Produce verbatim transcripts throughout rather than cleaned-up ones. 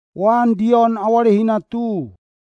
Wan Dion awalehina tu.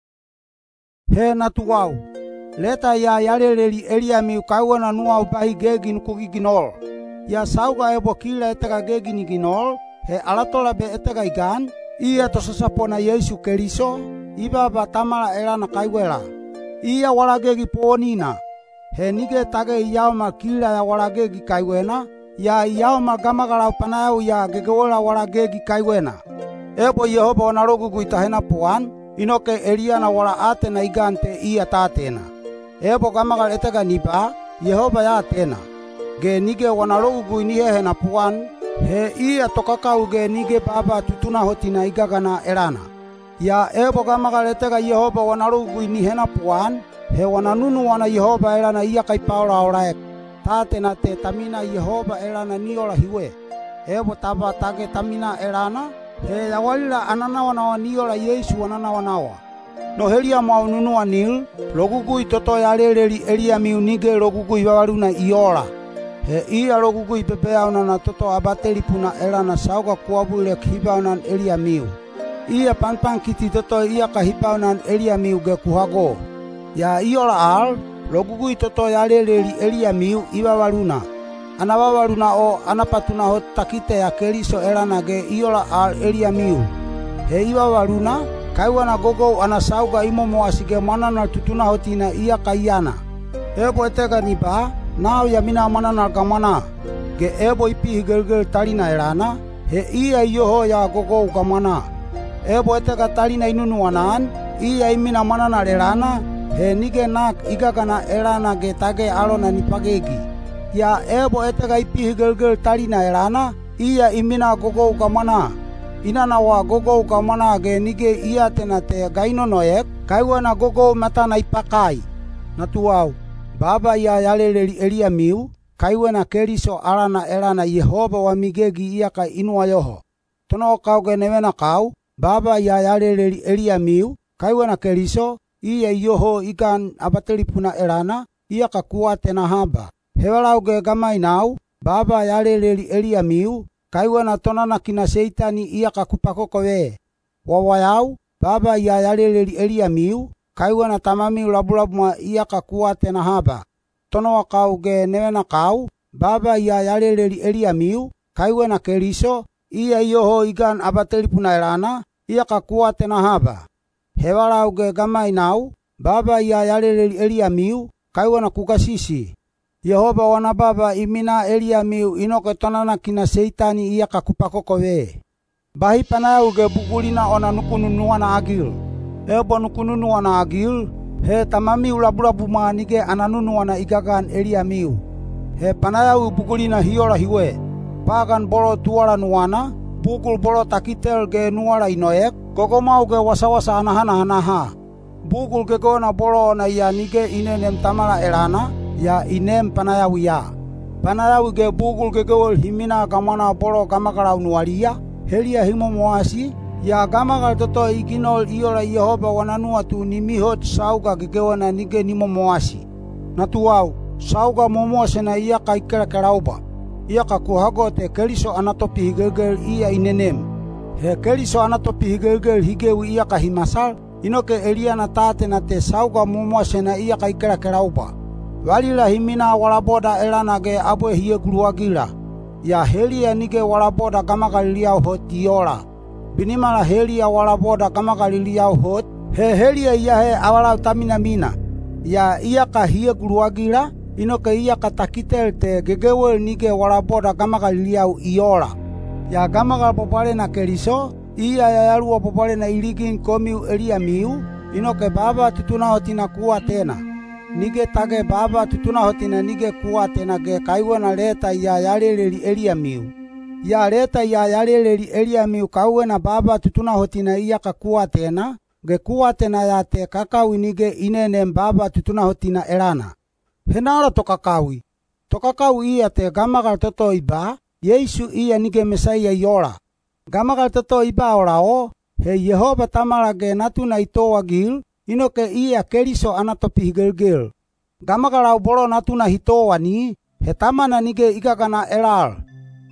He natuau. Leta ya yaleleli Eliamiu kaiwana nuau bahi gegi nukugi ginol. Ya sauga ebo kila etega gegi ni ginol. He alatola be etega igan. Ia tosasapona Yesu Keriso. Iba batamala elana kaiwela. Ia walagegi ponina. He nige tage iyauma kila ya walagegi kaiwena. Ya iyauma gamagalau panau ya gegewala walagegi kaiwena. Ebo Yehova wanarogu guitahena puan. Inoke Eliana wala ate na igante ia tatena. Ebo gamagal etega niba. Yehova ya atena. Ge nige wanarogu guinihe na puan. He ia tokakau ge nige baba tutuna hotina igagana elana. Ya ebo gamagal etega Yehova wanarogu guinihe na puan. He wananunu wana Yehova elana ia kai paula oraek. Tatena te tamina Yehova elana niola hiwe. Ebo taba tage tamina elana. He yawalila ananawa nawa niola Yesu ananawa nawa. No helia mau nunu anil. Logugui toto yaleleli Eliamiu nige logugui wawaruna iola. He ia logugui pepeauna na toto abateli puna elana sauga kuabule kibaunan Eliamiu. Ia panpan kiti toto ia kahibaunan Eliamiu ge kuhago. Ya iola al. Logugui toto yaleleli Eliamiu iwawaruna. Anawawaruna o anapatuna hot takite ya Keriso elana ge iola al Eliamiu. He iwawaruna kaiwana gogo anasauga imomo asige manana tutuna hotina ia kaiana. Ebo etega niba nao yamina manana gamana. Ge ebo ipi higelgel talina elana. He ia yoho ya gogo gamana. Ebo etega talina inunuanan. Ia imina manana elana. He nige nak igagana elana ge tage alona nipagegi. Ya ebo etega ipi higelgel talina elana. Ia imina gogo gamana. Inana wa gogo gamana ge nige ia tenate gaino noek. Kaiwana gogo matana ipakai. Natuau. Baba ia yaleleli Eliamiu. Kaiwana Keriso alana elana Yehova wa migegi ia kai inua yoho. Tono kau ge nevena kau. Baba ia yaleleli Eliamiu. Kaiwana Keriso. Ia yoho ikan abateli puna elana. Ia kakuate na haba. Hewalau ge gamai nau. Baba yaleleli Eliamiu. Kaiwana tonana kina seitani ia kakupakoko we. Wawayau. Baba ia yaleleli Eliamiu. Kaiwana tamami labulabuma ia kakuate na haba. Tono wa kau ge nevena kau. Baba ia yaleleli Eliamiu. Kaiwana Keriso. Ia yoho ikan abateli puna elana. Ia kakuate na haba. Hewalau ge gamai nau. Baba ia yaleleli Eliamiu. Kaiwana kukasisi. Yehova wana baba imina Eliamiu inoke tonana kina seitani ia kakupakoko we. Bahi panau ge bugulina ona nukununuana agil. Ebo nukununuana agil. He tamami ulabulabu maanige ananunuana igagan Eliamiu. He panau bugulina hiola hiwe. Pagan bolo tuala nuana. Bugul bolo takitel ge nuala inoek. Gogomau ge wasawasa anahana hanaha. Bugul ge gona bolo na ia nige inenem tamala elana. Ya inem panayawu ya. Panayawu ge bugul ge gawal himina gamana bolo gamagarau nualia. Helia himo moasi. Ya gamagal toto iginol iola Yehova wananua tu nimihot sauga ge gawana nige nimo moasi. Natuau. Sauga momoase na iya ka ikera kerauba. Iya ka kuhagote Keriso anatopi higegel iya inenem. He Keriso anatopi higegel higewu iya ka himasal. Inoke Eliana tate na te sauga momoase na iya ka ikera kerauba. Walila himina walaboda elana ge abwe hiye guluagila. Ya helia nige walaboda gamagaliau hot iola. Binimala helia walaboda gamagaliau hot. He helia iya he awalau tamina mina. Ya iya ka hiye guluagila. Inoke iya ka takitel te gegewel nige walaboda gamagaliau iola. Ya gamagal popale na Keriso. Iya ya yalua popale na iligin komiu Eliamiu. Inoke baba tutuna hotina kuwa tena. Nige tage baba tutuna hotina nige kuwa tena ge kaiwana leta ya yaleleli Eliamiu. Ya leta ya yaleleli Eliamiu kaiwana baba tutuna hotina iya kakuwa tena. Ge kuwa tena ya te kakawi nige inenem baba tutuna hotina elana. Henala tokakawi. Tokakawi iya te gamagal toto iba. Yesu iya nige Mesaya yola. Gamagal toto iba orao. He Yehova tamala ge natuna itoa gil. Inoke iya Keriso anatopi higelgel. Gamagarau bolo natuna hitoa ni. He tamana nige igagana elal.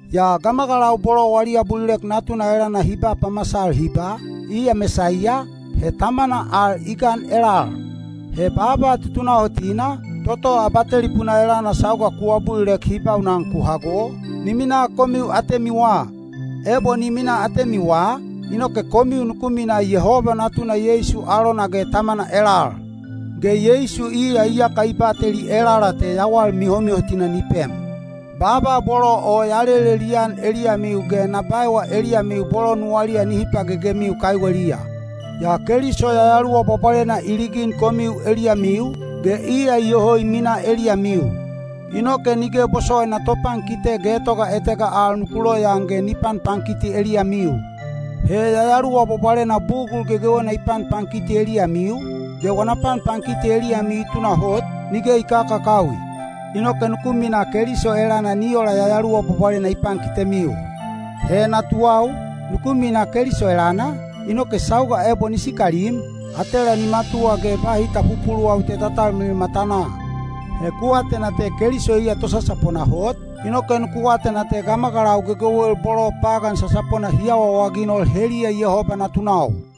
Ya gamagalau bolo walia bulek natuna elana hiba pamasal hiba, ia Mesaia, he tamana al ikan elal. He baba tutuna hotina, toto abateli puna elana sauga kuwa bulek hiba unang kuhago, nimina komiu atemiwa. Ebo nimina atemiwa, inoke komiu nukumina Yehova natuna Yesu alona ge tamana elal. Ge Yesu ia ia kaibateli elala te yawal mihomi hotina nipem. Baba bolo o yalele lian Eliamiu ge nabaiwa Eliamiu bolo nualia nihipa gegemiu kaiwelia. Ya Keriso ya yalua popalena iligin komiu Eliamiu ge ia yohoi mina Eliamiu. Inoke nige bosoe na topan kite getoga etega al nukulo yang ge nipan pangkiti Eliamiu. He ya yalua popalena bugul gegewena ipan pangkiti Eliamiu ge wanapan pangkiti Eliamiu tuna hot nige ikaka kawi. Inoke nukumina Keriso elana niola ya yalua popalena ipan kitemiu. He natuau nukumina Keriso elana inoke sauga ebo nisikalim atela ni matua ge bahita pupulu au te tatal mil matana. He kuatena te Keriso ia to sasapona hot inoke nukuatena te gamagalau gegewel bolo pagan sasapona hiawa waginol helia Yehova natunau.